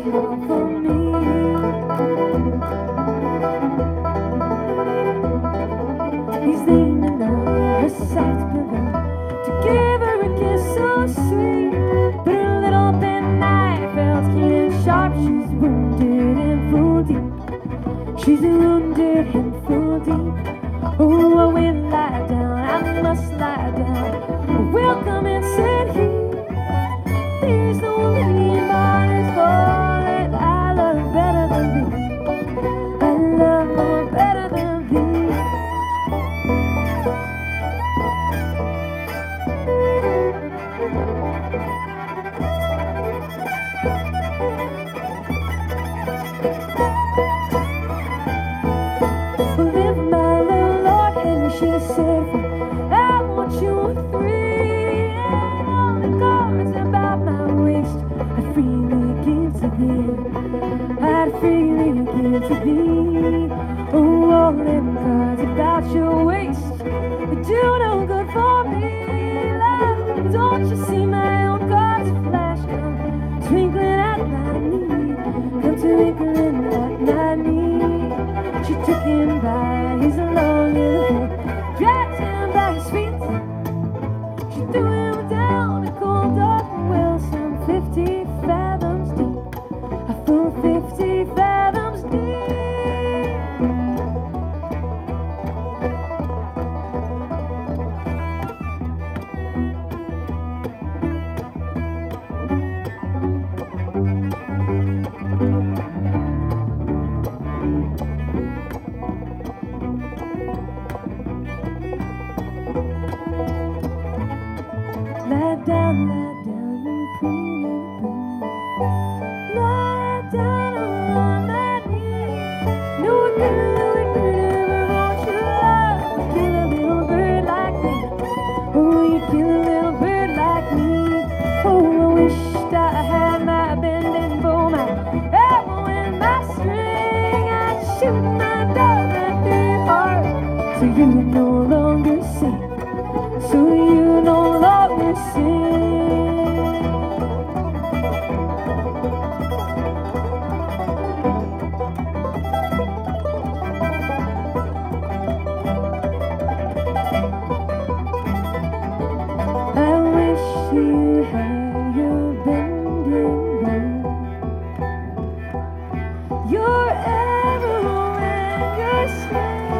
all for me. He's leaning on her soft pillow to give her a kiss so sweet, but her little pen knife felt keen and sharp. She's wounded and full deep. She's wounded and full deep. Oh, I will lie down, I must lie down. Welcome and said he. There's no leaning bodies for that I love better than thee. I love more better than thee. Live my little Lord, and she said, I want you free. And all the cards about my waist, I freely give to thee. I'd freely give to thee. Oh, all them cards about your waist, they do no good for me. Love, don't you see my own cards flash? Come twinkling at my knee. Come twinkling at my knee. She took him by his long little head, dragged him by his feet. She threw him down a cold dark well, some 50 fathoms deep. A full 50 fathoms deep. Lie down, you pretty little bird. Lie down on my knee. No one could ever want your love. Kill a little bird like me. Oh, you kill a little bird like me. Oh, I wished I had my bending bow, my arrow and my string. I'd shoot my dog right through your heart, so you no longer sing. So you no longer sing. I wish you had your bending bow, your arrow and your sling.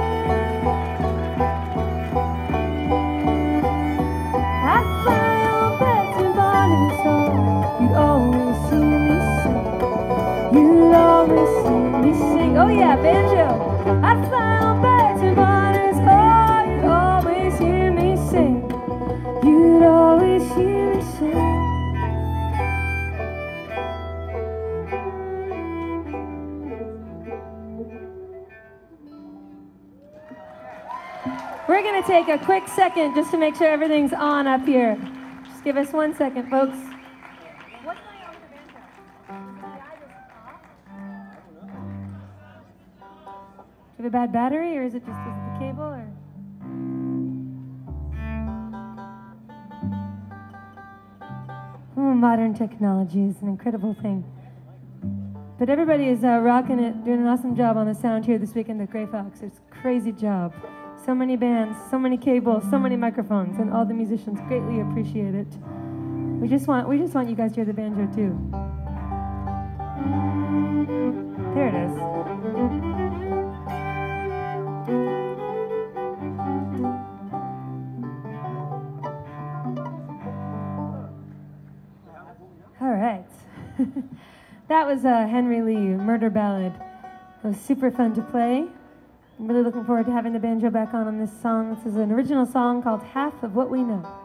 I'd fly on back to Barney's home. You'd always see me sing. You'd always see me sing. Oh yeah, banjo. I'd fly on back to Barney's home. You'd always hear me sing. You'd always hear me sing. We're going to take a quick second just to make sure everything's on up here. Just give us 1 second, folks. What's going on with the banjo? Do you have a bad battery, or is it the cable? Or? Oh, modern technology is an incredible thing. But everybody is rocking it, doing an awesome job on the sound here this weekend at Grey Fox. It's a crazy job. So many bands, so many cables, so many microphones, and all the musicians greatly appreciate it. We just want you guys to hear the banjo too. There it is. All right. That was a Henry Lee murder ballad. It was super fun to play. I'm really looking forward to having the banjo back on this song. This is an original song called Half of What We Know.